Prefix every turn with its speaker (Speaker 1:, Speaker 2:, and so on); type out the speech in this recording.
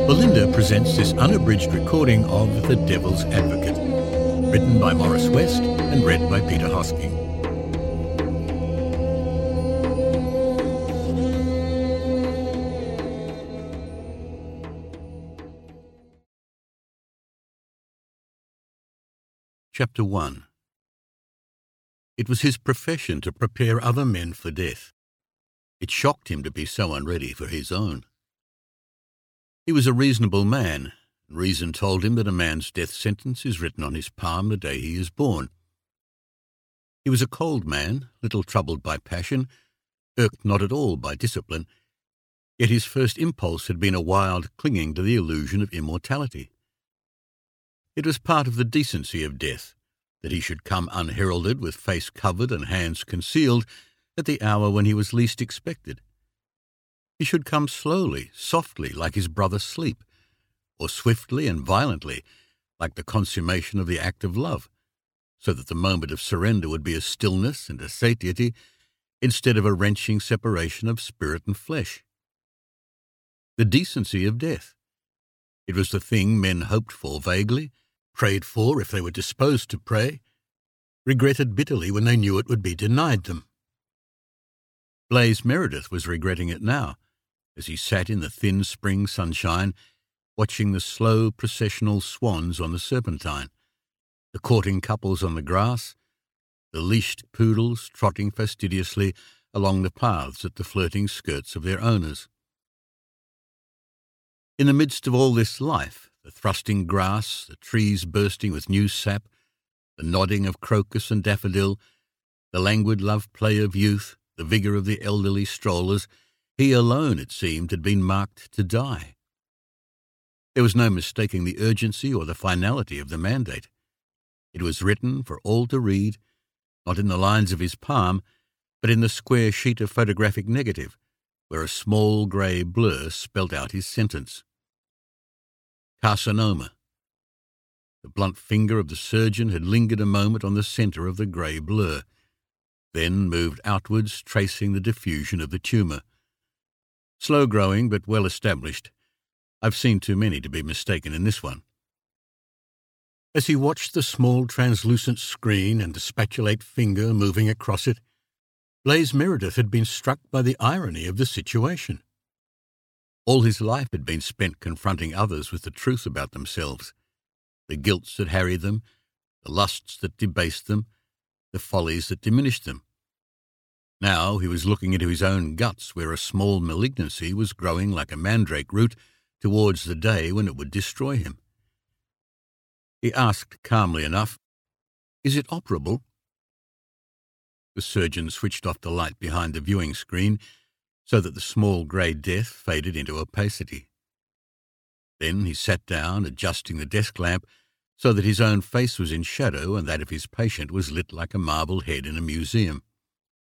Speaker 1: Belinda presents this unabridged recording of The Devil's Advocate, written by Maurice West and read by Peter Hosking. Chapter 1. It was his profession to prepare other men for death. It shocked him to be so unready for his own. He was a reasonable man, and reason told him that a man's death sentence is written on his palm the day he is born. He was a cold man, little troubled by passion, irked not at all by discipline, yet his first impulse had been a wild clinging to the illusion of immortality. It was part of the decency of death that he should come unheralded with face covered and hands concealed at the hour when he was least expected. He should come slowly, softly, like his brother Sleep, or swiftly and violently, like the consummation of the act of love, so that the moment of surrender would be a stillness and a satiety instead of a wrenching separation of spirit and flesh. The decency of death. It was the thing men hoped for vaguely, prayed for if they were disposed to pray, regretted bitterly when they knew it would be denied them. Blaise Meredith was regretting it now, as he sat in the thin spring sunshine, watching the slow processional swans on the Serpentine, the courting couples on the grass, the leashed poodles trotting fastidiously along the paths at the flirting skirts of their owners. In the midst of all this life, the thrusting grass, the trees bursting with new sap, the nodding of crocus and daffodil, the languid love-play of youth, the vigour of the elderly strollers, he alone, it seemed, had been marked to die. There was no mistaking the urgency or the finality of the mandate. It was written for all to read, not in the lines of his palm, but in the square sheet of photographic negative, where a small grey blur spelt out his sentence. Carcinoma. The blunt finger of the surgeon had lingered a moment on the centre of the grey blur, then moved outwards, tracing the diffusion of the tumour. Slow-growing, but well-established. I've seen too many to be mistaken in this one. As he watched the small translucent screen and the spatulate finger moving across it, Blaise Meredith had been struck by the irony of the situation. All his life had been spent confronting others with the truth about themselves, the guilts that harried them, the lusts that debased them, the follies that diminished them. Now he was looking into his own guts, where a small malignancy was growing like a mandrake root towards the day when it would destroy him. He asked calmly enough, "Is it operable?" The surgeon switched off the light behind the viewing screen so that the small grey death faded into opacity. Then he sat down, adjusting the desk lamp so that his own face was in shadow and that of his patient was lit like a marble head in a museum.